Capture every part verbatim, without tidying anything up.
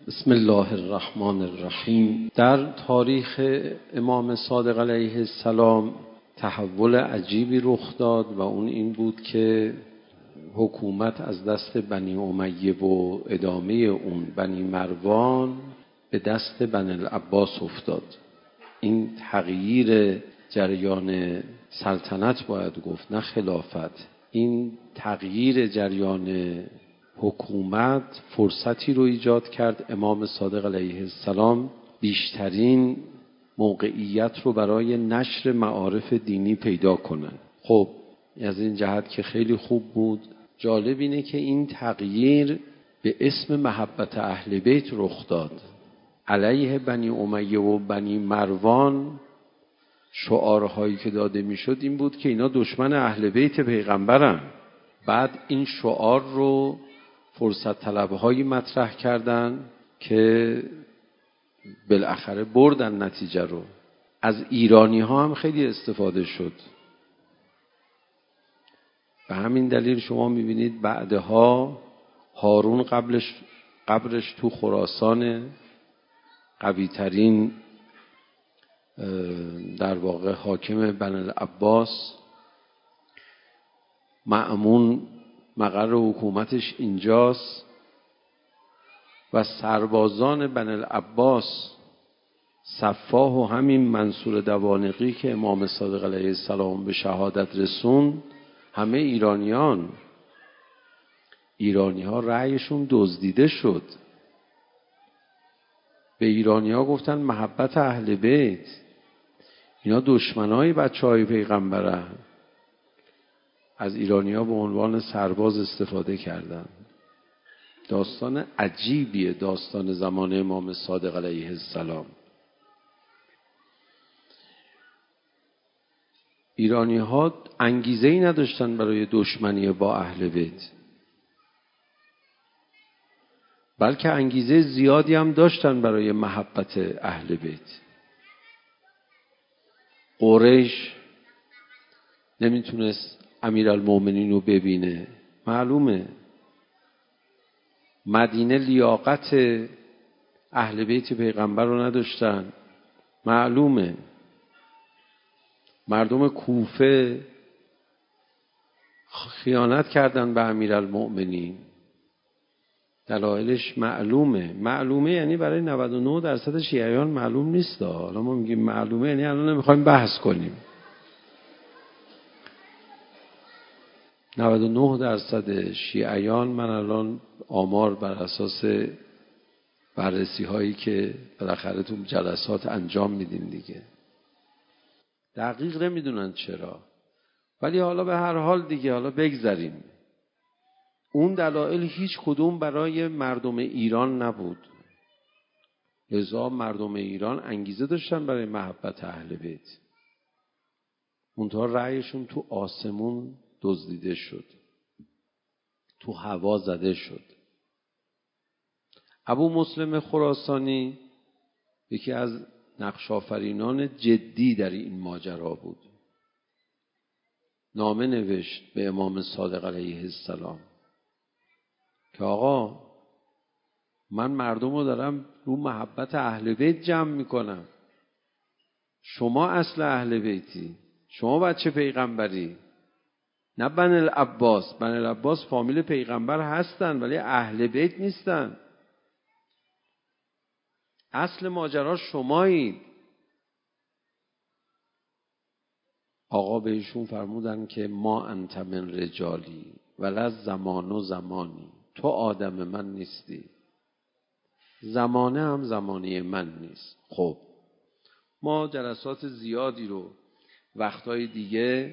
بسم الله الرحمن الرحیم. در تاریخ امام صادق علیه السلام تحول عجیبی رخ داد و اون این بود که حکومت از دست بنی امیه و ادامه اون بنی مروان به دست بنی العباس افتاد. این تغییر جریان سلطنت باید گفت، نه خلافت. این تغییر جریان حکومت فرصتی رو ایجاد کرد امام صادق علیه السلام بیشترین موقعیت رو برای نشر معارف دینی پیدا کنه. خب از این جهت که خیلی خوب بود. جالب اینه که این تغییر به اسم محبت اهل بیت رخ داد. علیه بنی امیه و بنی مروان شعارهایی که داده میشد این بود که اینا دشمن اهل بیت پیغمبرن. بعد این شعار رو فرصت طلبهایی مطرح کردن که بالاخره بردن نتیجه رو. از ایرانی ها هم خیلی استفاده شد. به همین دلیل شما میبینید بعدها هارون قبلش قبرش تو خراسان، قوی ترین در واقع حاکم بنی العباس، مأمون مقر حکومتش اینجاست و سربازان بنی العباس صفاح و همین منصور دوانقی که امام صادق علیه السلام به شهادت رسون همه ایرانیان. ایرانی ها رأیشون دزدیده شد. به ایرانی ها گفتن محبت اهل بیت، اینا دشمنای بچه های پیغمبره. از ایرانی ها به عنوان سرباز استفاده کردن. داستان عجیبیه داستان زمان امام صادق علیه السلام. ایرانی ها انگیزه‌ای نداشتن برای دشمنی با اهل بیت، بلکه انگیزه زیادی هم داشتن برای محبت اهل بیت. قریش نمیتونست امیرالمومنین رو ببینه، معلومه. مدینه لیاقت اهل بیت پیغمبر رو نداشتن، معلومه. مردم کوفه خیانت کردن به امیرالمومنین، دلایلش معلومه. معلومه یعنی برای نود و نه درصد شیعیان معلوم نیست. حالا ما میگیم معلومه یعنی الان نمیخوایم بحث کنیم. نود و نه درصد شیعیان، من الان آمار بر اساس بررسی هایی که بالاخره تو جلسات انجام میدیم دیگه، دقیق نمیدونن چرا، ولی حالا به هر حال دیگه حالا بگذاریم. اون دلایل هیچ کدوم برای مردم ایران نبود. لذا مردم ایران انگیزه داشتن برای محبت اهل بیت. منتها رأیشون تو آسمون دزدیده شد، تو هوا زده شد. ابو مسلم خراسانی یکی از نقش آفرینان جدی در این ماجرا بود. نامه نوشت به امام صادق علیه السلام که آقا من مردم رو دارم رو محبت اهل بیت جمع میکنم. شما اصل اهل بیتی، شما بچه پیغمبری، نه بنی العباس. بنی العباس فامیل پیغمبر هستن ولی اهل بیت نیستن. اصل ماجرا شمایید. آقا بهشون فرمودن که ما انت من رجالی ولا زمان و زمانی. تو آدم من نیستی، زمانه هم زمانی من نیست. خب ما جلسات زیادی رو وقتهای دیگه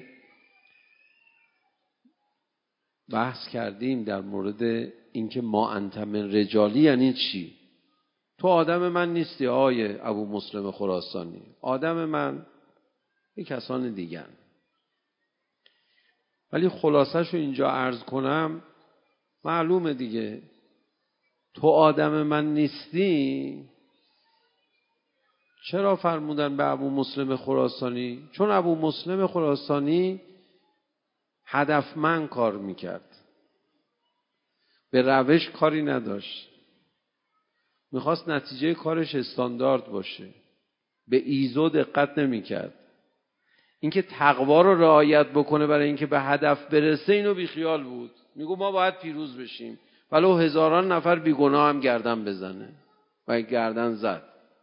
بحث کردیم در مورد اینکه ما انت من رجالی یعنی چی. تو آدم من نیستی آیه ابو مسلم خراسانی، آدم من یک کسان دیگر. ولی خلاصش رو اینجا عرض کنم، معلومه دیگه. تو آدم من نیستی. چرا فرمودن به ابو مسلم خراسانی؟ چون ابو مسلم خراسانی هدفمند کار میکرد، به روش کاری نداشت. میخواست نتیجه کارش استاندارد باشه، به ایزو دقت نمیکرد. اینکه تقوا رو رعایت بکنه برای اینکه به هدف برسه اینو بیخیال بود. میگو ما باید پیروز بشیم ولو هزاران نفر بیگناه هم گردن بزنه و گردن زد.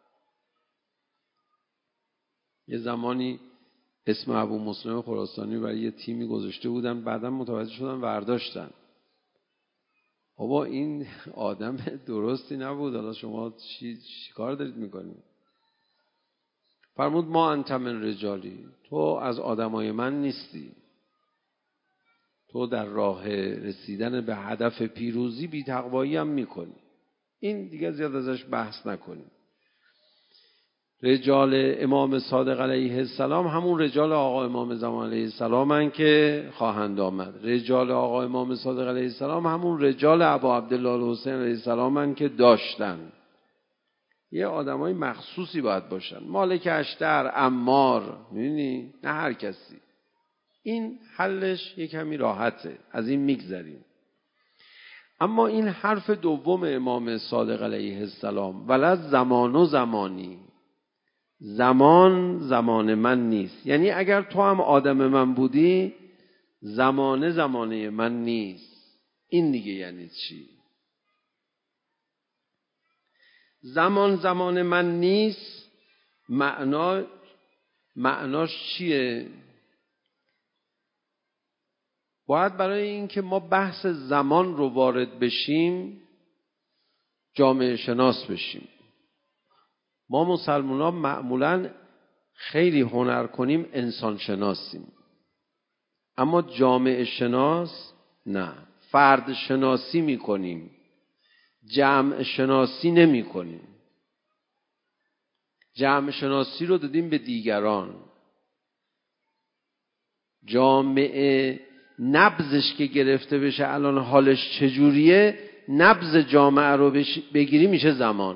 یه زمانی اسم ابو مسلم خراسانی برای یه تیمی گذاشته بودن، بعدم متوجه شدن ورداشتن. بابا این آدم درستی نبود، حالا شما چی, چی کار دارید میکنید؟ فرمود ما انت من رجالی، تو از آدمای من نیستی، تو در راه رسیدن به هدف پیروزی بی تقوایی هم میکنی. این دیگه زیاد ازش بحث نکنیم. رجال امام صادق علیه السلام همون رجال آقا امام زمان علیه السلام هن که خواهند آمد. رجال آقا امام صادق علیه السلام همون رجال ابا عبدالله الحسین علیه السلام هن که داشتن. یه آدمای مخصوصی باید باشن. مالک اشتر، عمار، می‌بینی؟ نه هر کسی. این حلش یه کمی راحته، از این میگذریم. اما این حرف دوم امام صادق علیه السلام، ولد زمان و زمانی، زمان زمان من نیست. یعنی اگر تو هم آدم من بودی، زمانه زمانه من نیست. این دیگه یعنی چی؟ زمان زمان من نیست معنا معناش چیه؟ باید برای اینکه ما بحث زمان رو وارد بشیم جامعه شناس بشیم. ما مسلمان ها معمولاً خیلی هنر کنیم انسان شناسیم، اما جامعه شناس نه. فرد شناسی میکنیم، جمع شناسی نمی کنیم. جمع شناسی رو دادیم به دیگران. جامعه نبضش که گرفته بشه الان حالش چجوریه، نبض جامعه رو بگیری میشه زمان.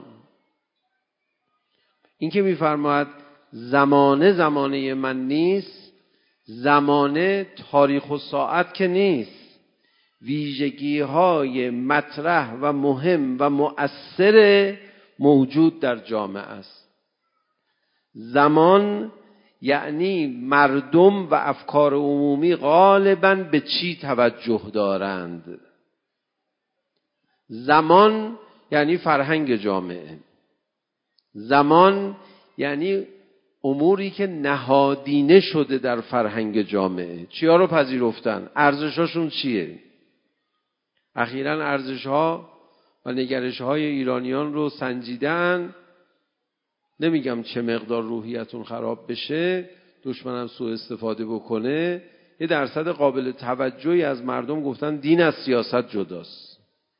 این که میفرماید زمانه زمانه من نیست، زمانه تاریخ و ساعت که نیست، ویژگی های مطرح و مهم و مؤثر موجود در جامعه است. زمان یعنی مردم و افکار عمومی غالباً به چی توجه دارند. زمان یعنی فرهنگ جامعه. زمان یعنی اموری که نهادینه شده در فرهنگ جامعه. چیا رو پذیرفتن؟ ارزشاشون چیه؟ اخیراً ارزش‌ها و نگرش‌های ایرانیان رو سنجیدن. نمیگم چه مقدار روحیتون خراب بشه، دشمنم سوء استفاده بکنه. یه درصد قابل توجهی از مردم گفتن دین از سیاست جداست.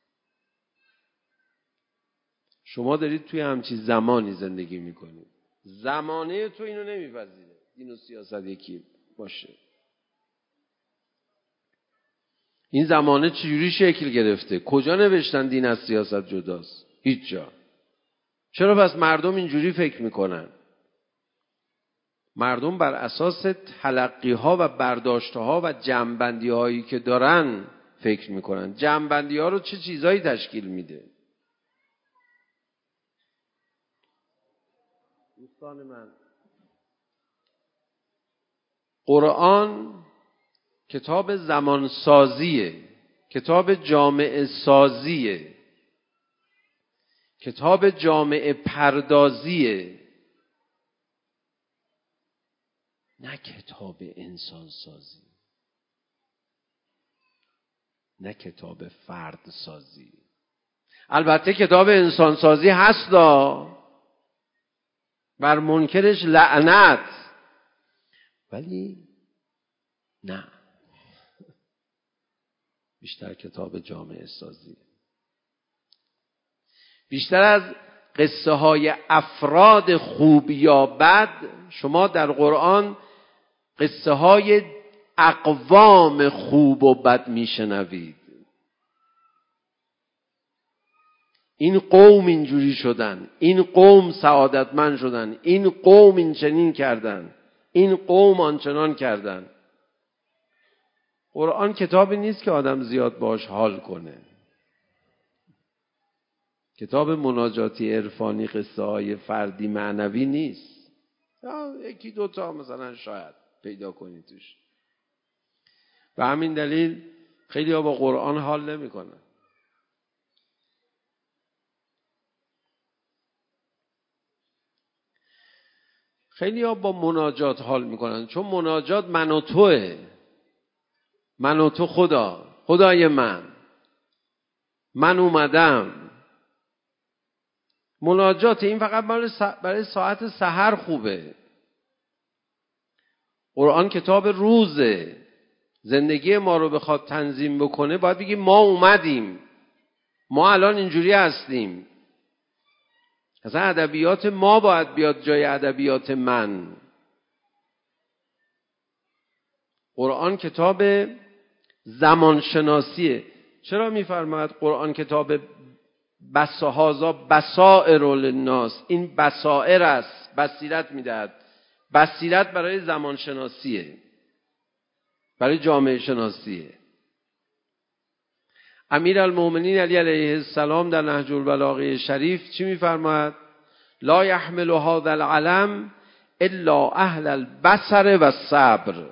شما دارید توی همچین زمانی زندگی میکنید. زمانه تو اینو نمیپذیره دین و سیاست یکی باشه. این زمانه چجوری شکل گرفته؟ کجا نوشتن دین از سیاست جداست؟ هیچ جا. چرا پس مردم اینجوری فکر میکنن؟ مردم بر اساس تلقی ها و برداشت ها و جمع‌بندی هایی که دارن فکر میکنن. جمع‌بندی ها رو چه چیزایی تشکیل میده؟ دوستان من، قرآن کتاب زمان سازیه، کتاب جامعه سازیه، کتاب جامعه پردازیه، نه کتاب انسان سازی، نه کتاب فرد سازی. البته کتاب انسان سازی هستا، بر منکرش لعنت، ولی نه، بیشتر کتاب جامعه سازی. بیشتر از قصه های افراد خوب یا بد، شما در قرآن قصه های اقوام خوب و بد میشنوید. این قوم اینجوری شدن، این قوم سعادتمند شدن، این قوم این چنین کردن، این قوم آنچنان کردن. قرآن کتابی نیست که آدم زیاد باش حال کنه. کتاب مناجاتی عرفانی قصه های فردی معنوی نیست. یکی دوتا مثلا شاید پیدا کنی توش. و همین دلیل خیلی ها با قرآن حال نمی کنن. خیلی ها با مناجات حال میکنن، چون مناجات من و توه، من و تو خدا، خدای من، من اومدم. مناجات این فقط برای ساعت سحر خوبه. قرآن کتاب روزه، زندگی ما رو بخواد تنظیم بکنه باید بگیم ما اومدیم، ما الان اینجوری هستیم. اصلا ادبیات ما باید بیاد جای ادبیات من. قرآن کتاب زمانشناسیه. چرا میفرماید قرآن کتاب بساهازا بصائر للناس؟ این بصائر است، بصیرت میدهد. بصیرت برای زمانشناسیه، برای جامعه شناسیه. امیرالمومنین علی علیه السلام در نهج البلاغه شریف چی میفرماید؟ لا یحمل هذا العلم الا اهل البصر و الصبر.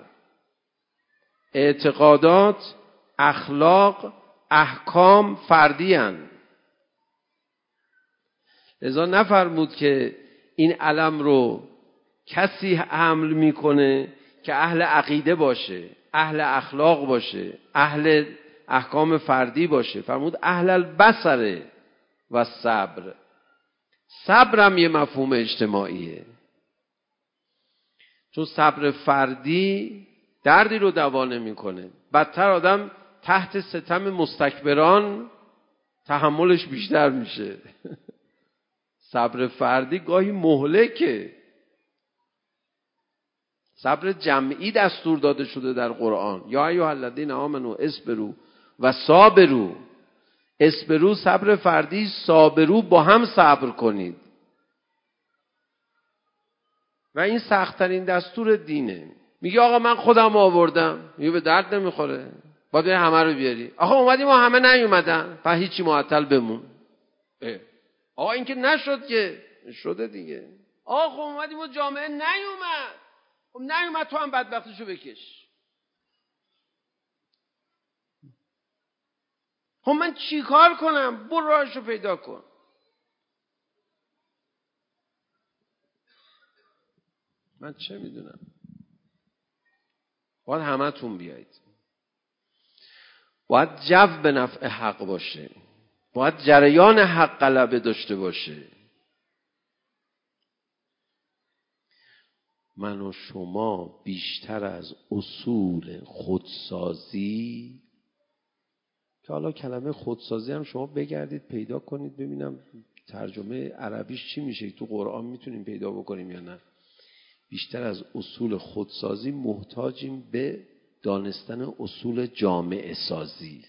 اعتقادات، اخلاق، احکام فردی هستند. لذا نفرمود که این علم رو کسی حمل میکنه که اهل عقیده باشه، اهل اخلاق باشه، اهل احکام فردی باشه. فرمود اهل البصر و صبر. صبر هم یه مفهوم اجتماعیه، چون صبر فردی دردی رو دوا نمیکنه. بدتر آدم تحت ستم مستکبران تحملش بیشتر میشه. صبر فردی گاهی مهلکه. صبر جمعی دستور داده شده در قرآن. یا ایها الذین آمنوا اصبروا و صابروا. اصبروا صبر فردی، صابروا با هم صبر کنید. و این سخت‌ترین دستور دینه. میگه آقا من خودم آوردم، میگه به درد نمیخوره، باید همه رو بیاری. آقا اومدیم و همه نیومدن، پس هیچی معطل بمون. آقا این که نشد که شده دیگه. آقا خب اومدیم و جامعه نیومد، خب نیومد تو هم بدبختشو بکش. خب من چی کار کنم؟ برو راهشو پیدا کن. من چه میدونم؟ باید همه تون بیایید. باید جو به نفع حق باشه، باید جریان حق غلبه داشته باشه. من و شما بیشتر از اصول خودسازی، که حالا کلمه خودسازی هم شما بگردید پیدا کنید ببینم ترجمه عربیش چی میشه، تو قرآن میتونیم پیدا بکنیم یا نه. بیشتر از اصول خودسازی محتاجیم به دانستن اصول جامعه سازی.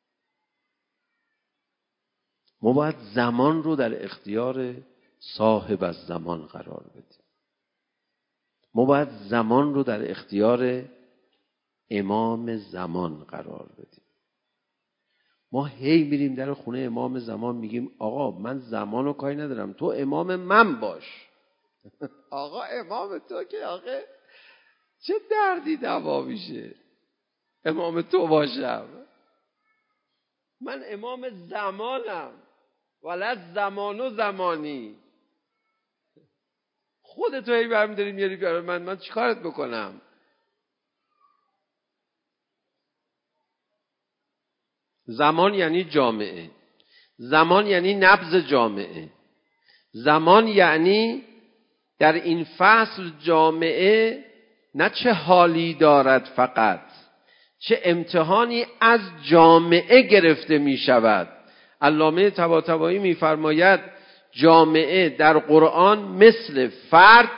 ما باید زمان رو در اختیار صاحب از زمان قرار بدیم. ما باید زمان رو در اختیار امام زمان قرار بدیم. ما هی میریم در خونه امام زمان میگیم آقا من زمان رو کاری ندارم، تو امام من باش. آقا امام تو که آقا چه دردی دوا میشه امام تو باشم؟ من امام زمانم، ولد زمان و زمانی. خودتو هی برمی داری میاری بیاره من من چی کارت بکنم؟ زمان یعنی جامعه، زمان یعنی نبض جامعه، زمان یعنی در این فصل جامعه نه چه حالی دارد فقط، چه امتحانی از جامعه گرفته می شود. علامه طباطبایی می فرماید جامعه در قرآن مثل فرد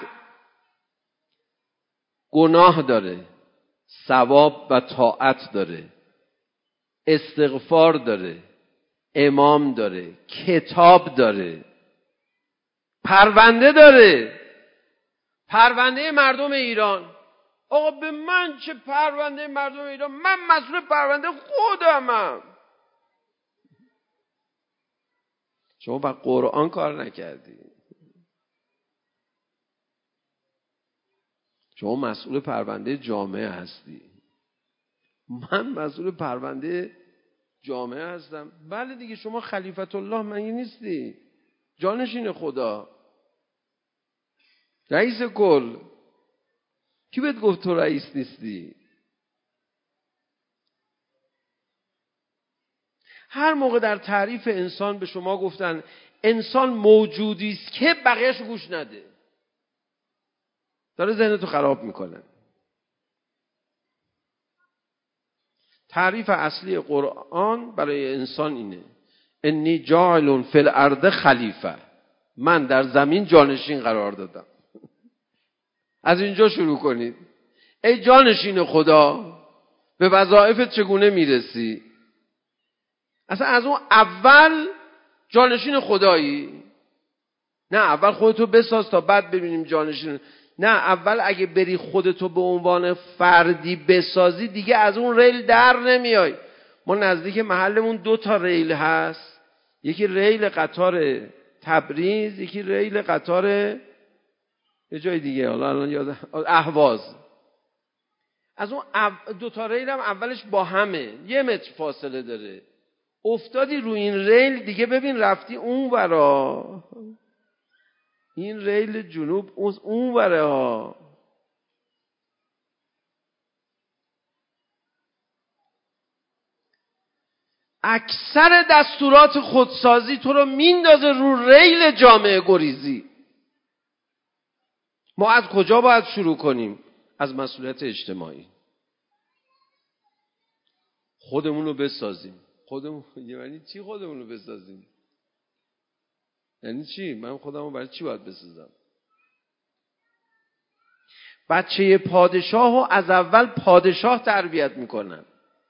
گناه داره، ثواب و طاعت داره، استغفار داره، امام داره، کتاب داره، پرونده داره. پرونده مردم ایران. آقا به من چه پرونده مردم ایران؟ من مسئول پرونده خودمم. شما با قرآن کار نکردی. شما مسئول پرونده جامعه هستی. من مسئول پرونده جامعه هستم. بله دیگه، شما خلیفت الله مگه نیستی؟ جانشین خدا، رئیس کل. کی بهت گفت تو رئیس نیستی؟ هر موقع در تعریف انسان به شما گفتن انسان موجودی است که بقیه‌شو گوش نده، داره ذهنتو خراب میکنه. تعریف اصلی قرآن برای انسان اینه: انی جاعل فی الارض خلیفه، من در زمین جانشین قرار دادم. از اینجا شروع کنید. ای جانشین خدا، به وظایفت چگونه میرسی؟ اصلا از اون اول جانشین خدایی؟ نه، اول خودتو بساز تا بعد ببینیم جانشین. نه، اول اگه بری خودتو به عنوان فردی بسازی دیگه از اون ریل در نمیای. ما نزدیک محلمون دو تا ریل هست، یکی ریل قطار تبریز، یکی ریل قطار یه جای دیگه، حالا الان یاد اهواز. از اون دو تا ریل هم اولش با همه، یه متر فاصله داره. افتادی روی این ریل دیگه ببین رفتی اون ورا، این ریل جنوب اون وره ها. اکثر دستورات خودسازی تو رو میندازه رو ریل جامعه گریزی. ما از کجا باید شروع کنیم؟ از مسئولیت اجتماعی. خودمون رو بسازیم. خودمون یعنی چی خودمون رو بسازیم؟ یعنی چی؟ من خودم رو برای چی باید بسازم؟ بچه پادشاه رو از اول پادشاه تربیت میکنن.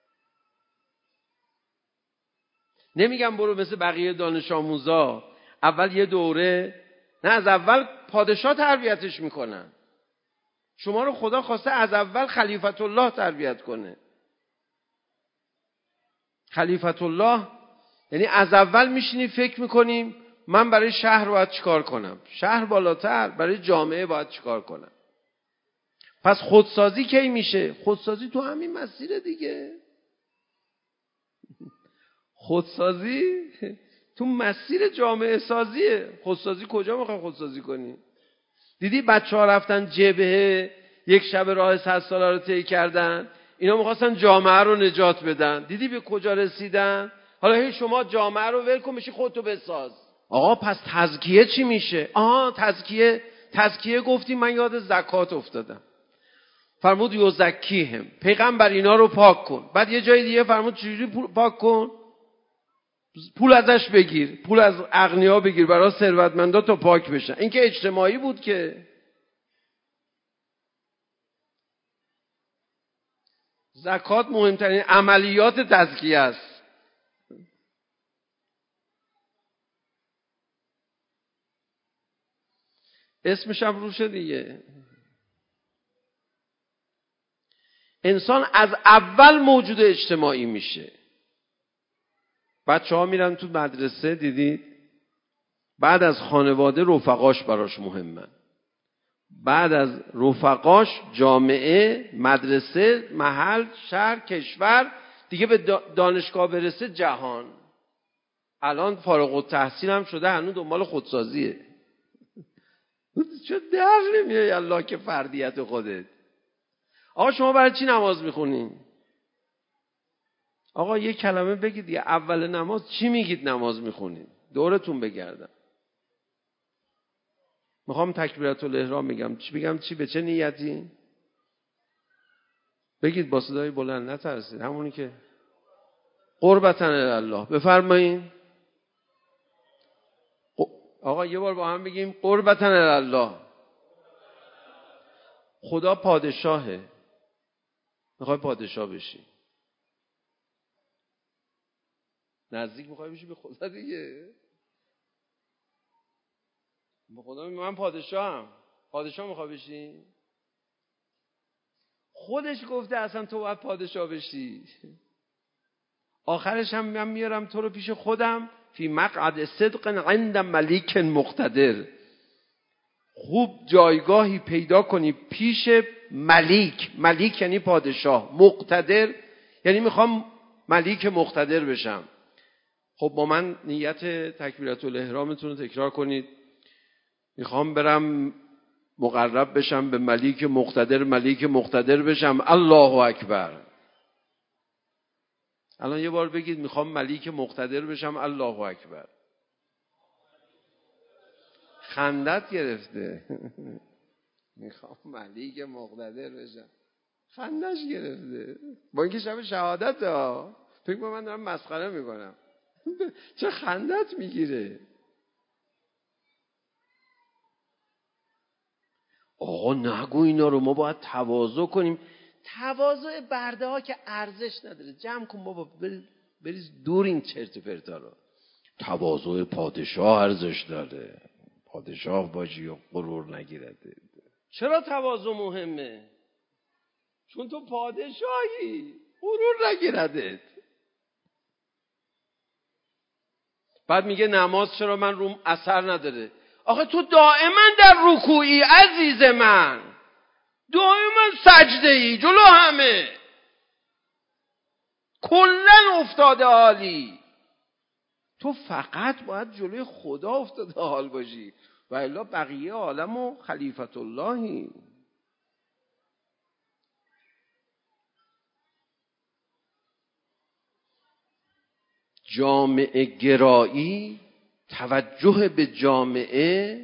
نمیگم برو مثل بقیه دانش آموزا اول یه دوره، نه، از اول پادشاه تربیتش میکنن. شما رو خدا خواسته از اول خلیفت الله تربیت کنه. خلیفت الله یعنی از اول میشینی فکر میکنیم من برای شهر باید چیکار کنم، شهر بالاتر، برای جامعه باید چیکار کنم. پس خودسازی کی میشه؟ خودسازی تو همین مسیر دیگه. خودسازی تو مسیر جامعه سازیه. خودسازی کجا میخوای خودسازی کنی؟ دیدی بچه ها رفتن جبهه، یک شب راه صد ساله رو طی کردن، اینا میخواستن جامعه رو نجات بدن. دیدی به کجا رسیدن؟ حالا هی شما جامعه رو ول کن میشی خودتو بساز. آقا پس تزکیه چی میشه؟ آها تزکیه تزکیه گفتیم، من یاد زکات افتادم. فرمود یزکیهم، پیغمبر اینا رو پاک کن. بعد یه جای دیگه فرمود چجوری پاک کن؟ پول ازش بگیر، پول از اغنیا بگیر برای ثروتمندا تا پاک بشن. این که اجتماعی بود که. زکات مهمترین عملیات تزکیه است. اسمش هم روشه دیگه. انسان از اول موجود اجتماعی میشه. بچه ها میرن تو مدرسه، دیدید بعد از خانواده رفقاش براش مهمن، بعد از رفقاش جامعه، مدرسه، محل، شهر، کشور، دیگه به دانشگاه برسه جهان. الان فارغ التحصیل هم شده، هنوز دنبال خودسازیه. چه در نمیای الله که فردیت خودت. آقا شما برای چی نماز میخونین؟ آقا یه کلمه بگید دیگه. اول نماز چی میگید نماز میخونین؟ دورتون بگردم. میخوام تکبیرت الاحرام میگم. چی بگم؟ چی به چه نیتی؟ بگید با صدای بلند، نترسید. همونی که قربتن الله. بفرمایید. آقا یه بار با هم بگیم قربتن الله. خدا پادشاهه. میخوای پادشاه بشی، نزدیک میخوای بشی به خدا دیگه. به خدا میگه من پادشاهم. پادشاه میخوای بشی؟ خودش گفته اصلا تو باید پادشاه بشی. آخرش هم من میارم تو رو پیش خودم، فی مقعد صدق عند ملیک مقتدر. خوب جایگاهی پیدا کنی پیش ملیک. ملیک یعنی پادشاه، مقتدر یعنی میخوام ملیک مقتدر بشم. خب با من نیت تکبیرت الاحرامتون رو تکرار کنید. میخوام برم مقرب بشم به ملیک مقتدر، ملیک مقتدر بشم. الله اکبر. الان یه بار بگید میخوام ملیک مقتدر بشم. الله اکبر. خندت گرفته. میخوام ملیک مقتدر بشم، خندش گرفته. با اینکه شب شهادت ها، فکر کنم من دارم مسخره میکنم. چه خندت میگیره. آقا نگو اینا رو، ما باید تواضع کنیم. تواضع برده ها که ارزش نداره. جمع کن بابا، بریز دور این چرت و پرتا رو. تواضع پادشاه ارزش داره. پادشاه باشی و غرور نگیرده. چرا تواضع مهمه؟ چون تو پادشاهی، غرور نگیردت. بعد میگه نماز چرا من روم اثر نداره؟ آخه تو دائما در رکوعی عزیز من، دائما سجده ای جلو همه، کلن افتاده حالی. تو فقط باید جلوی خدا افتاده حال باشی و الا بقیه عالم و خلیفت اللهی. جامعه گرایی، توجه به جامعه،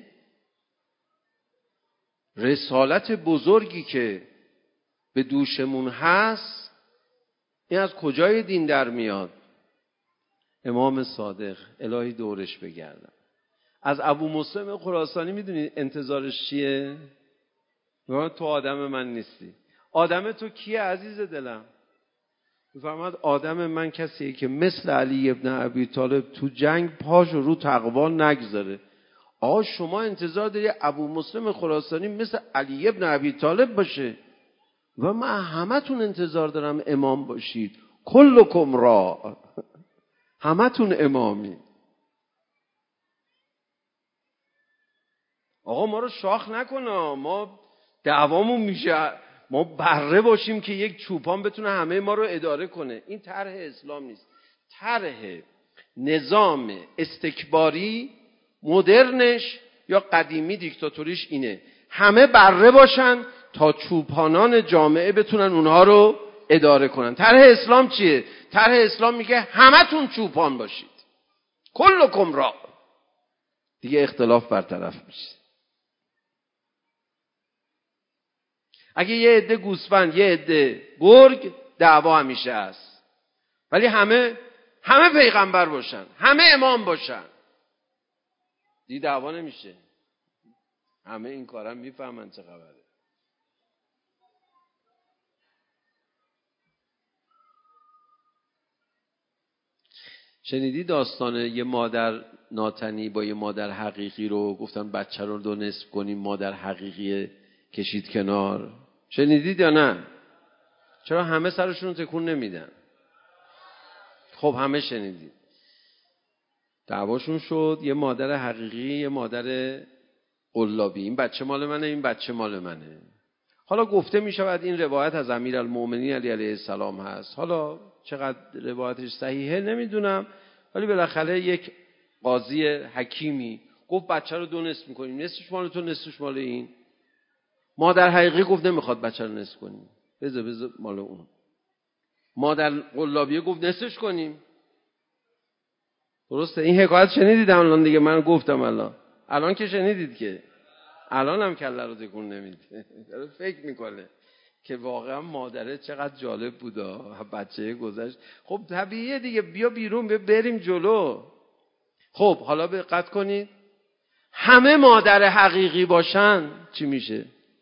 رسالت بزرگی که به دوشمون هست، این از کجای دین در میاد؟ امام صادق الهی دورش بگردم. از ابو مسلم خراسانی میدونی انتظارش چیه؟ تو آدم من نیستی. آدم تو کیه عزیز دلم؟ میفرماد آدم من کسیه که مثل علی ابن ابی طالب تو جنگ پاش رو تقوا نگذاره. آقا شما انتظار داری ابو مسلم خراسانی مثل علی ابن ابی طالب باشه؟ و من همتون انتظار دارم امام باشید. کلکم را، همتون امامی. آقا ما رو شاخ نکنه. ما دعوامون میشه ما بره باشیم که یک چوپان بتونه همه ما رو اداره کنه. این طرح اسلام نیست. طرح نظام استکباری مدرنش یا قدیمی دیکتاتوریش اینه همه بره باشن تا چوپانان جامعه بتونن اونها رو اداره کنن. طرح اسلام چیه؟ طرح اسلام میگه همتون چوپان باشید، کلکم را. دیگه اختلاف برطرف میشه. اگه یه عده گوسفند، یه عده گرگ، دعوا همیشه هست. ولی همه همه پیغمبر باشن، همه امام باشن، دیگه دعوا نمیشه. همه این کارم میفهمن چه خبره. شنیدی داستان یه مادر ناتنی با یه مادر حقیقی رو گفتن بچه رو دو نصف کنیم، مادر حقیقی کشید کنار؟ شنیدید یا نه؟ چرا همه سرشون رو تکون نمیدن؟ خب همه شنیدید. دعواشون شد، یه مادر حقیقی، یه مادر قلابی. این بچه مال منه، این بچه مال منه. حالا گفته می شود این روایت از امیرالمومنین علی علیه السلام هست. حالا چقدر روایتش صحیحه نمیدونم، ولی بالاخره یک قاضی حکیمی گفت بچه رو دو نصف میکنیم، نصفش مال تو، نصفش مال این. مادر حقیقی گفت نمیخواد بچه رو نصف کنیم، بذار بذار مال اون. مادر قلابیه گفت نصفش کنیم. درسته؟ این حکایت شنیدید الان دیگه، من گفتم الان الان که شنیدید که الان هم کله رو تکون نمیده. داره فکر میکنه که واقعا مادره چقدر جالب بوده، بچه گذشت. خب طبیعیه دیگه، بیا بیرون، بیا بریم جلو. خب حالا دقت کنید، همه مادر حقیقی باشن چی میشه؟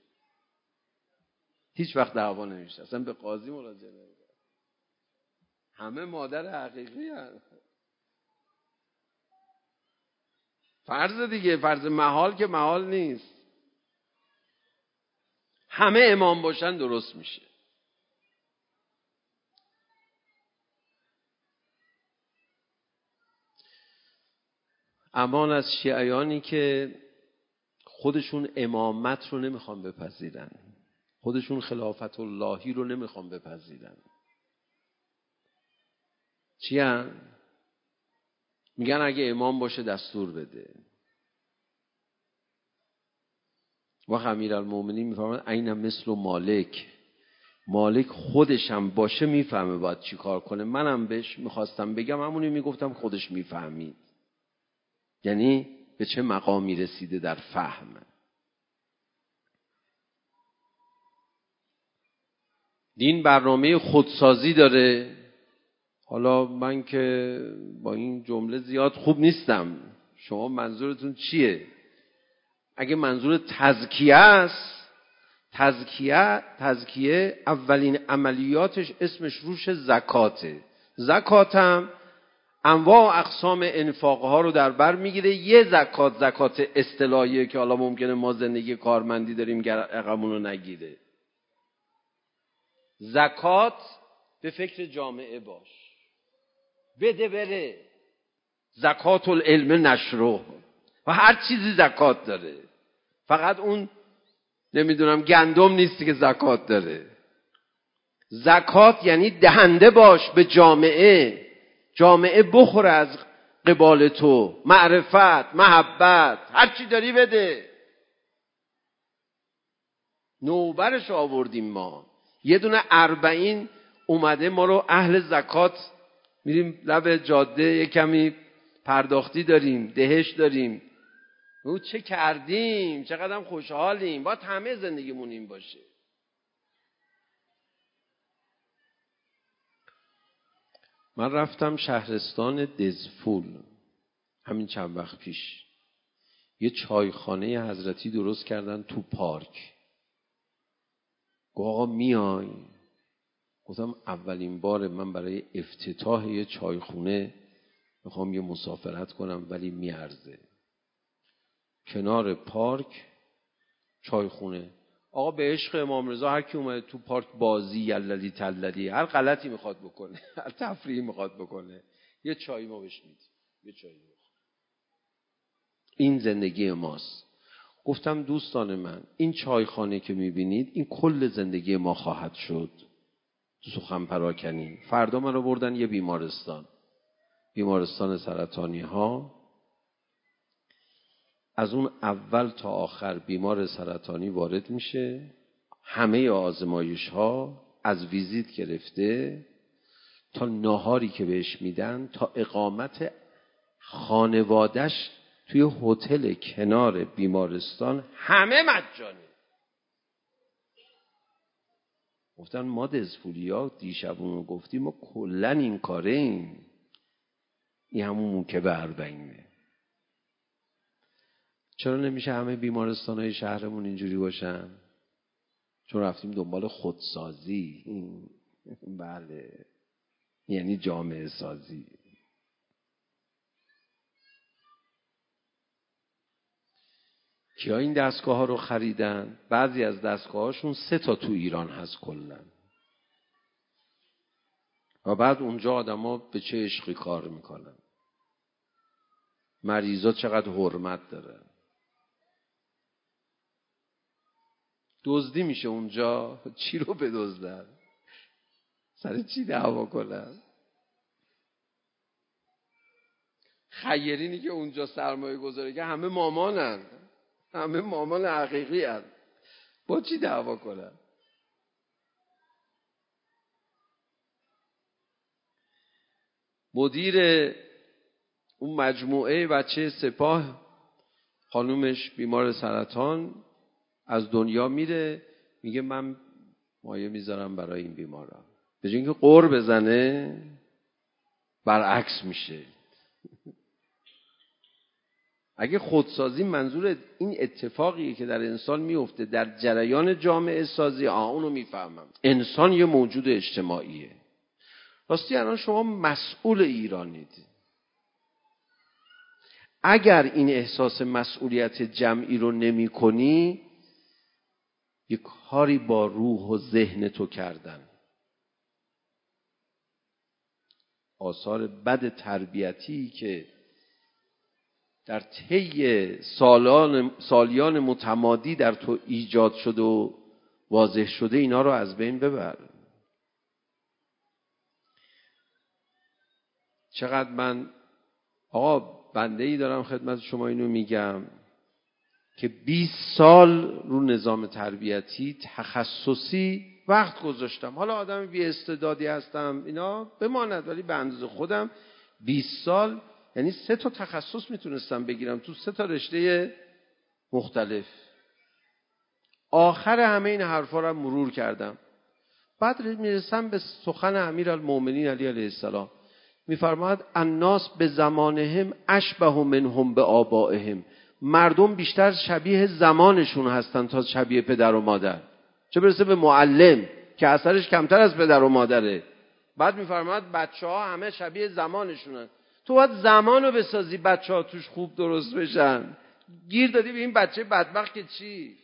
هیچ وقت دعوا نمیشه، اصلا به قاضی مراجعه نمیکنه. همه مادر حقیقی هست. فرض دیگه، فرض محال که محال نیست. همه امام باشن درست میشه. امان از شیعیانی که خودشون امامت رو نمیخوان بپذیرن، خودشون خلافت اللهی رو نمیخوان بپذیرن. چی هن؟ میگن اگه امام باشه دستور بده. و امیرالمومنین میفرماید عین مثل مالک، مالک خودشم باشه میفهمه باید چی کار کنه. منم بهش میخواستم بگم همونی میگفتم خودش میفهمید، یعنی به چه مقامی رسیده در فهم. دین برنامه خودسازی داره. حالا من که با این جمله زیاد خوب نیستم، شما منظورتون چیه؟ اگه منظور تزکیه است، تزکیه تزکیه اولین عملیاتش اسمش روش زکاته. زکاتم انواع و اقسام انفاقها رو در بر میگیره. یه زکات زکات اصطلاحیه که حالا ممکنه ما زندگی کارمندی داریم رقمون رو نگیره. زکات به فکر جامعه باش، بده بره. زکات العلم نشره و هر چیزی زکات داره، فقط اون نمیدونم گندم نیستی که زکات داره. زکات یعنی دهنده باش به جامعه، جامعه بخوره از قبال تو، معرفت، محبت، هر چی داری بده. نوبرش آوردیم ما، یه دونه اربعین اومده ما رو اهل زکات، میریم لب جاده یه کمی پرداختی داریم، دهش داریم، او چه کردیم، چقدر هم خوشحالیم، باید همه زندگیمون این باشه. من رفتم شهرستان دزفول همین چند وقت پیش، یه چایخانه حضرتی درست کردن تو پارک. گفت آقا میای؟ گفتم اولین بار من برای افتتاح یه چایخونه میخوام یه مسافرت کنم ولی میارزه. کنار پارک چایخونه. آقا به عشق امام رضا هر کی اومده تو پارک بازی یللی تللی هر غلطی میخواد بکنه، هر تفریحی میخواد بکنه، یه چای ما بهش میدیم، یه چای بخور. این زندگی ماست. گفتم دوستان من، این چایخانه که میبینید این کل زندگی ما خواهد شد. تو سخن پراکنی. فردا من رو بردن یه بیمارستان، بیمارستان سرطانی ها. از اون اول تا آخر بیمار سرطانی وارد میشه، همه آزمایش ها از ویزیت گرفته تا ناهاری که بهش میدن تا اقامت خانوادش توی هتل کنار بیمارستان همه مجانی. گفتن ما دزفولیا دیشبون رو گفتیم ما کلن این کاره ایم. این همون موکب اربعینه. چرا نمیشه همه بیمارستان های شهرمون اینجوری باشن؟ چون رفتیم دنبال خودسازی. بله، یعنی جامعه سازی. کیا این دستگاه ها رو خریدن؟ بعضی از دستگاه هاشون سه تا تو ایران هست کلن. و بعد اونجا آدم ها به چه عشقی کار میکنن، مریضا چقدر حرمت دارن. دزدی میشه اونجا، چی رو بدزدن؟ سر چی دعوا کنن؟ خیرینی که اونجا سرمایه گذاره که همه مامانن، همه مامان حقیقی هن. با چی دعوا کنن؟ مدیر اون مجموعه بچه سپاه خانومش بیمار سرطان از دنیا میره، میگه من مایه میذارم برای این بیمارا. به جای اینکه قور بزنه برعکس میشه. اگه خودسازی منظور این اتفاقیه که در انسان میفته در جریان جامعه سازی، آه اونو میفهمم. انسان یه موجود اجتماعیه. راستی الان شما مسئول ایرانید. اگر این احساس مسئولیت جمعی رو نمی کنی، یک کاری با روح و ذهن تو کردن. آثار بد تربیتی که در طی سالان سالیان متمادی در تو ایجاد شده و واضح شده اینا رو از بین ببر. چقدر من آقا بنده ای دارم خدمت شما اینو میگم که بیست سال رو نظام تربیتی تخصصی وقت گذاشتم. حالا آدم بی استعدادی هستم اینا بماند، ولی به اندازه خودم بیست سال یعنی سه تا تخصص میتونستم بگیرم تو سه تا رشته مختلف. آخر همه این حرفا رو مرور کردم. بعد میرسم به سخن امیرالمومنین علی علیه السلام، میفرماید الناس به زمانهم اشبه منهم به آبائهم. مردم بیشتر شبیه زمانشون هستن تا شبیه پدر و مادر، چه برسه به معلم که اثرش کمتر از پدر و مادره. بعد میفرماید بچه‌ها همه شبیه زمانشونن. تو باید زمانو بسازی بچه‌ها توش خوب درست بشن. گیر دادی به این بچه بدبخت که چی؟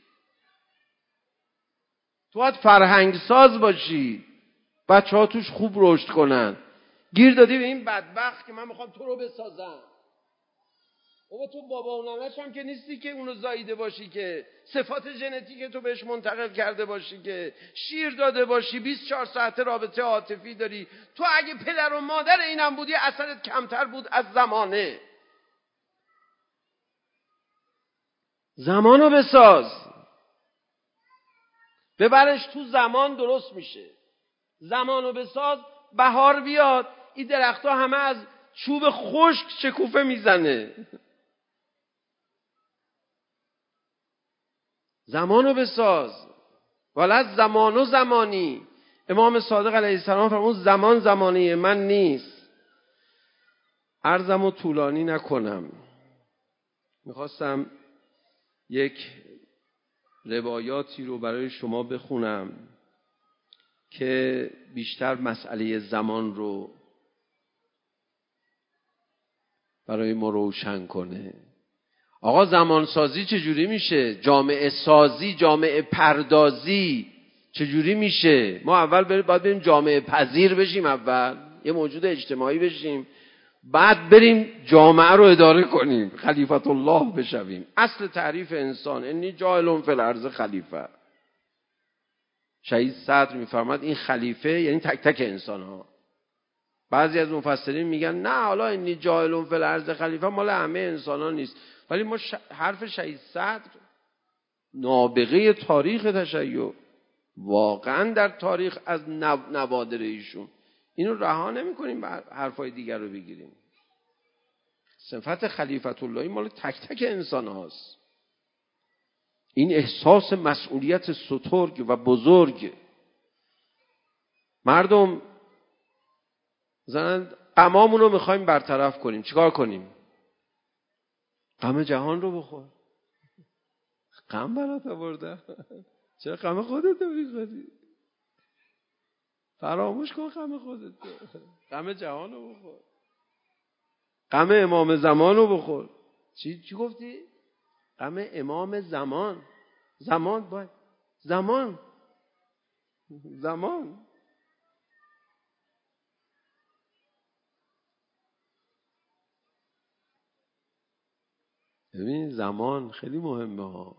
تو باید فرهنگ ساز باشی بچه‌ها توش خوب رشد کنن. گیر دادی به این بدبخت که من میخوام تو رو بسازم. بابا تو بابا و ننه‌ش هم که نیستی که اونو زاییده باشی، که صفات ژنتیک تو بهش منتقل کرده باشی، که شیر داده باشی، بیست و چهار ساعت رابطه عاطفی داری. تو اگه پدر و مادر اینم بودی اثرت کمتر بود از زمانه. زمانو بساز، ببرش تو زمان درست میشه. زمانو بساز، بهار بیاد این درختها همه از چوب خشک شکوفه میزنه. زمانو بساز. ولد زمانو زمانی. امام صادق علیه السلام فرمود زمان زمانی من نیست. عرضمو طولانی نکنم. میخواستم یک روایاتی رو برای شما بخونم که بیشتر مسئله زمان رو برای ما روشن کنه. آقا زمان سازی چجوری میشه؟ جامعه سازی، جامعه پردازی چجوری میشه؟ ما اول باید بریم جامعه پذیر بشیم، اول یه موجود اجتماعی بشیم، بعد بریم جامعه رو اداره کنیم، خلیفت الله بشویم. اصل تعریف انسان انی جاعل فی الارض خلیفه. شهید صدر میفرماد این خلیفه یعنی تک تک انسان ها. بعضی از مفسرین میگن نه حالا انی جاعل فی الارض خلیفه مال همه انسان ها نیست، ولی ما ش... حرف شهید صدر نابغه تاریخ تشیع، واقعا در تاریخ از نو... نوادر ایشون، اینو رها نمی کنیم حرفای دیگر رو بگیریم. صفت خلیفت اللهی مال تک تک انسان هاست. این احساس مسئولیت سترگ و بزرگ. مردم زنند غمامون رو میخوایم برطرف کنیم، چیکار کنیم؟ غم جهان رو بخور. غم برات آورده، چرا غم خودت رو میخوری؟ فراموش کن غم خودت رو، غم جهان رو بخور. غم امام زمان رو بخور. چی چی گفتی؟ غم امام زمان. زمان باید زمان زمان ببین زمان خیلی مهمه ها.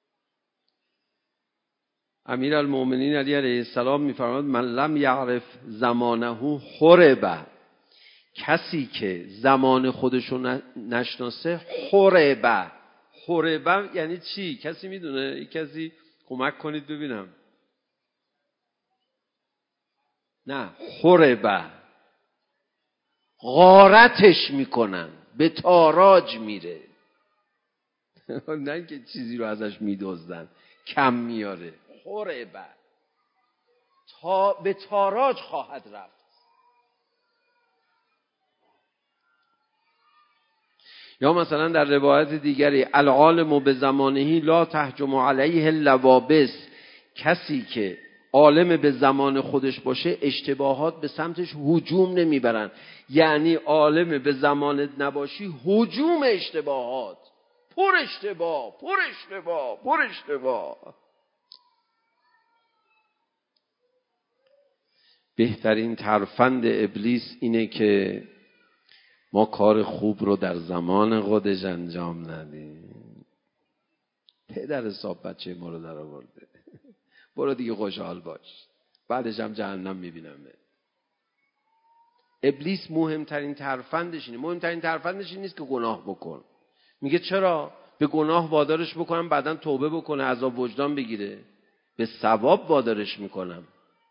امیرالمومنین علی علیه السلام میفرماد من لم یعرف زمانه خرب. کسی که زمان خودشو نشناسه خرب. خرب یعنی چی؟ کسی میدونه؟ یک کسی کمک کنید ببینم. نه، خرب غارتش میکنن، به تاراج میره. نه که چیزی رو ازش میدزدن، کم میاره. خرب تا به تاراج خواهد رفت. یا مثلا در روایت دیگری العالم به زمانهی لا تهجم علیه اللوابس. کسی که عالم به زمان خودش باشه اشتباهات به سمتش هجوم نمیبرن. یعنی عالم به زمانت نباشی هجوم اشتباهات، پر اشتباه پر اشتباه پر اشتباه. بهترین ترفند ابلیس اینه که ما کار خوب رو در زمان خودش انجام ندیم. پدر حساب بچه ما رو در آورده. برو دیگه خوشحال باش، بعدش هم جهنم میبینمه. ابلیس مهمترین ترفندش اینه. مهمترین ترفندش این نیست که گناه بکن. میگه چرا؟ به گناه وادارش بکنم بعداً توبه بکنه، عذاب وجدان بگیره. به ثواب وادارش میکنم.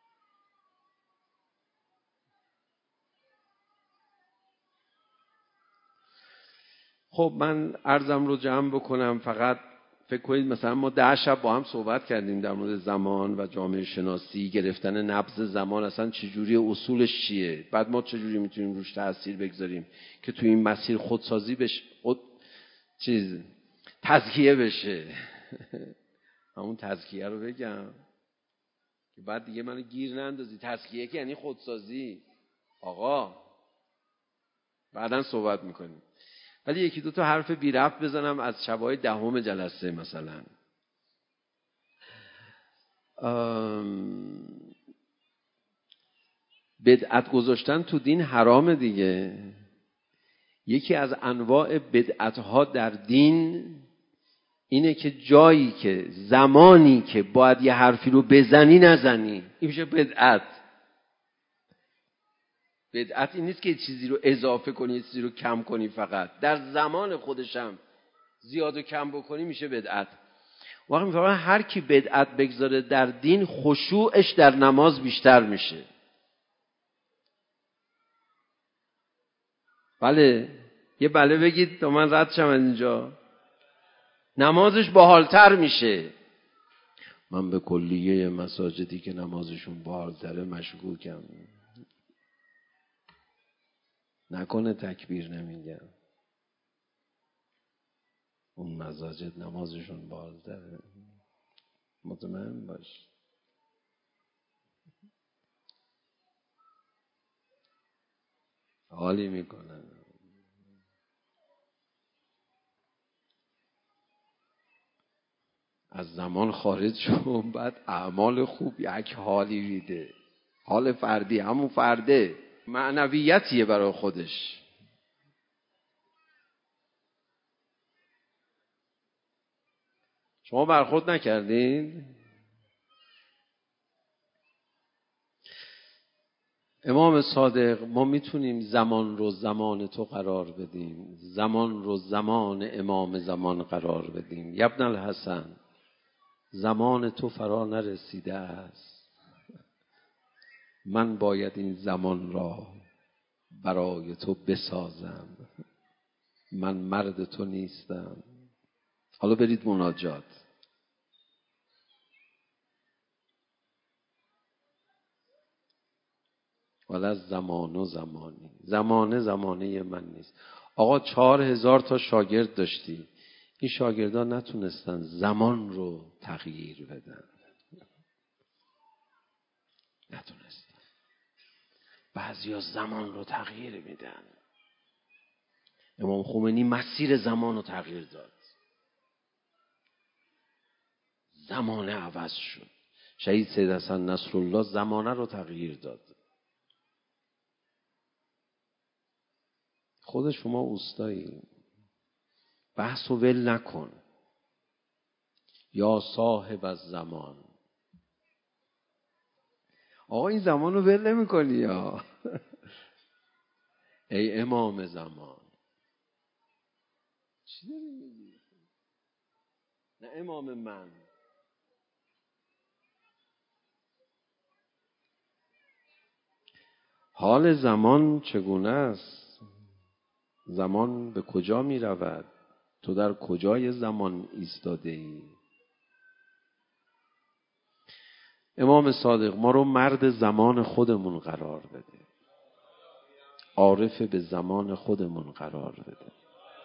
خب من عرضم رو جمع بکنم. فقط فکر کنید مثلا ما ده شب با هم صحبت کردیم در مورد زمان و جامعه شناسی، گرفتن نبض زمان اصلا چجوری، اصولش چیه، بعد ما چجوری میتونیم روش تأثیر بگذاریم که تو این مسیر خودسازی بشه، خود چیز تزکیه بشه. همون تزکیه رو بگم که بعد دیگه منو گیر نندازی. تزکیه که یعنی خودسازی آقا، بعداً صحبت میکنیم. ولی یکی دو تا حرف بی ربط بزنم از شبای دهم جلسه. مثلا بدعت گذاشتن تو دین حرام دیگه. یکی از انواع بدعت‌ها در دین اینه که جایی که زمانی که باید یه حرفی رو بزنی نزنی، این میشه بدعت. بدعت این نیست که چیزی رو اضافه کنی، چیزی رو کم کنی، فقط در زمان خودشم زیاد و کم بکنی میشه بدعت. واقعا میفهمم هر کی بدعت بگذاره در دین خشوعش در نماز بیشتر میشه. بله، یه بله بگید تا من رد شم از اینجا. نمازش باحالتر میشه. من به کلیه مساجدی که نمازشون باحالتره مشکوکم. نکنه تکبیر نمیگم. اون مساجد نمازشون باحالتره، مطمئن باش. حالی میکنن. از زمان خارج شو، بعد اعمال خوب یک حالی میده. حال فردی، همون فرده معنویتیه برای خودش. شما برخورد نکردین؟ امام صادق، ما میتونیم زمان رو زمان تو قرار بدیم، زمان رو زمان امام زمان قرار بدیم. ابن الحسن، زمان تو فرا نرسیده است، من باید این زمان را برای تو بسازم، من مرد تو نیستم. حالا برید مناجات. ولی زمان و زمانی، زمانه زمانه من نیست. آقا چهار هزار تا شاگرد داشتی، این شاگردان نتونستن زمان رو تغییر بدن، نتونستن. بعضیا زمان رو تغییر میدن. امام خمینی مسیر زمان رو تغییر داد، زمانه عوض شد. شهید سید حسن نصرالله زمانه رو تغییر داد. خود شما اوستایی، بحث و ول نکن. یا صاحب از زمان، آقا این زمان رو ول نمی کنی یا ای امام زمان. چی داری میگی؟ نه امام من. حال زمان چگونه است؟ زمان به کجا می رود؟ تو در کجای زمان ایستاده ای؟ امام صادق ما رو مرد زمان خودمون قرار بده، عارف به زمان خودمون قرار بده.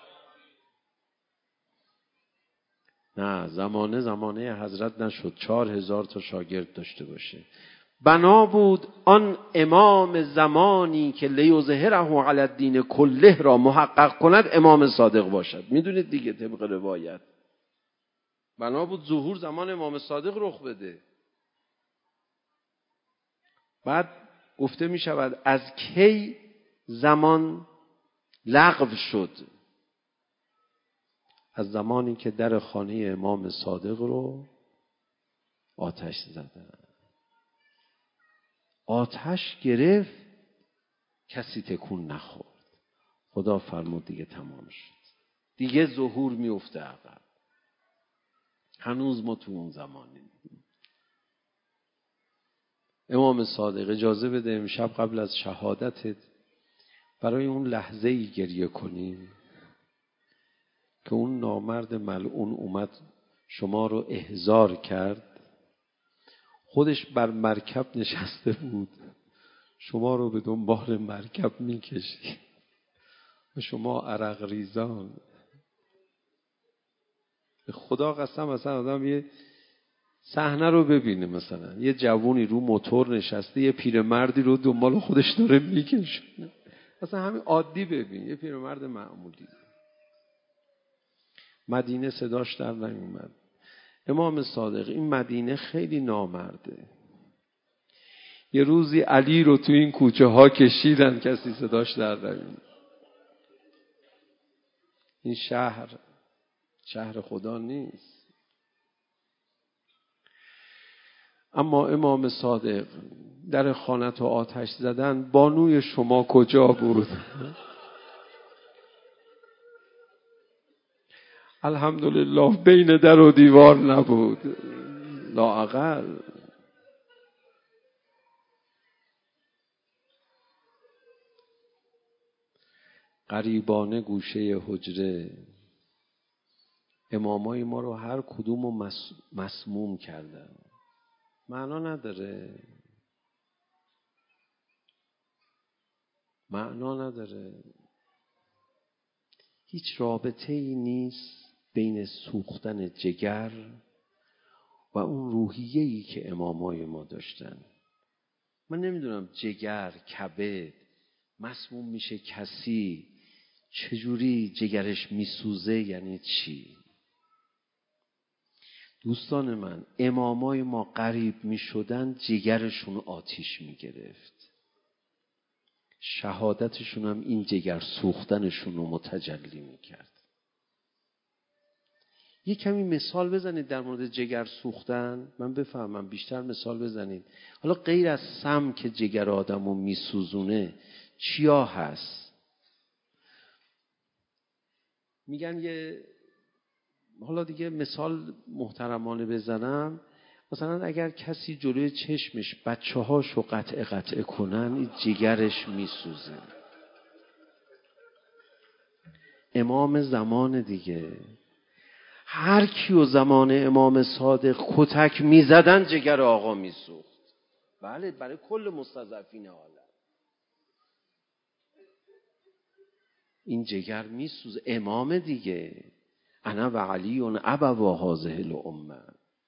نه زمانه زمانه حضرت نشد چهار هزار تا شاگرد داشته باشه. بنا بود آن امام زمانی که لیظهره علی الدین کله را محقق کند امام صادق باشد. میدونید دیگه طبق روایت بنا بود ظهور زمان امام صادق رخ بده. بعد گفته می شود از کی زمان لغو شد از زمانی که در خانه امام صادق رو آتش زدن. آتش گرفت، کسی تکون نخورد. خدا فرمود دیگه تمام شد، دیگه ظهور میفته عقب. هنوز ما تو اون زمانیم. امام صادق اجازه بده امشب قبل از شهادتت برای اون لحظه ای گریه کنیم که اون نامرد ملعون اومد شما رو احضار کرد، خودش بر مرکب نشسته بود، شما رو به دنبال مرکب میکشید و شما عرق ریزان. به خدا قسم مثلا آدم یه صحنه رو ببینه، مثلا یه جوونی رو موتور نشسته، یه پیرمردی رو دنبال خودش داره میکشه، مثلا همین عادی ببین، یه پیرمرد معمولی. مدینه صداش در نیومد. امام صادق این مدینه خیلی نامرده. یه روزی علی رو تو این کوچه ها کشیدن، کسی صداش در نیومد. این شهر شهر خدا نیست. اما امام صادق در خانه آتش زدن، بانوی شما کجا بود؟ الحمدلله بین در و دیوار نبود لااقل. غریبانه گوشه حجره امامای ما رو هر کدوم رو مس... مسموم کردن. معنا نداره، معنا نداره. هیچ رابطه ای نیست بین سوختن جگر و اون روحیه‌ای که امامای ما داشتن. من نمیدونم جگر، کبد مسموم میشه کسی چجوری جگرش میسوزه یعنی چی؟ دوستان من، امامای ما غریب میشدن جگرشون آتیش میگرفت. شهادتشون هم این جگر سوختنشون رو متجلی میکرد. یه کمی مثال بزنید در مورد جگر سوختن، من بفهمم. بیشتر مثال بزنید. حالا غیر از سم که جگر آدم رو میسوزونه چیا هست؟ میگن یه، حالا دیگه مثال محترمانه بزنم، مثلا اگر کسی جلوی چشمش بچه هاشو قطع قطع کنن، این جگرش میسوزه. امام زمان دیگه هر کیو زمان امام صادق کتک میزدن جگر آقا میسوخت. بله، برای کل مستضعفین عالم این جگر میسوزه. امام دیگه انا و علی ابوا هذه الامه.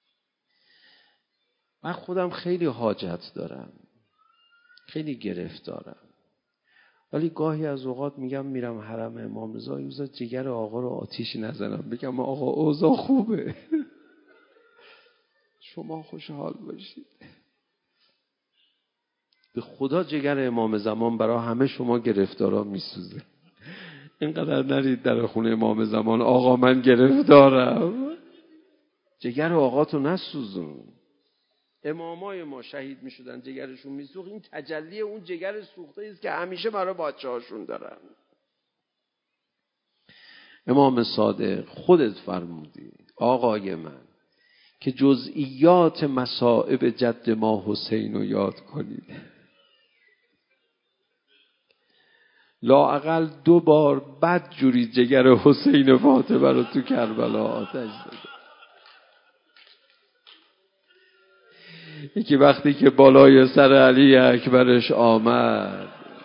من خودم خیلی حاجت دارم، خیلی گرفتارم، ولی گاهی از اوقات میگم میرم حرم امام رضا، یوزا جگر آقا رو آتیش نزنم، بگم آقا اوضاع خوبه شما خوشحال باشید. به خدا جگر امام زمان برای همه شما گرفتارا میسوزه. اینقدر نرید در خونه امام زمان آقا من گرفتارم. جگر آقا تو نسوزون. امامای ما شهید می شدن جگرشون می سوخت. این تجلی اون جگر سوخته است که همیشه برای بچه هاشون دارن. امام صادق خودت فرمودی آقای من که جزئیات مصائب جد ما حسین رو یاد کنید. لااقل دو بار بد جوری جگر حسین فاطمه رو تو کربلا آتش زد. یکی وقتی که بالای سر علی اکبرش آمد،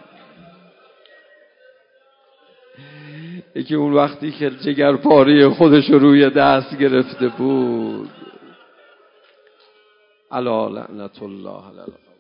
یکی اون وقتی که جگر پاره خودش روی دست گرفته بود. الا لعنت الله علی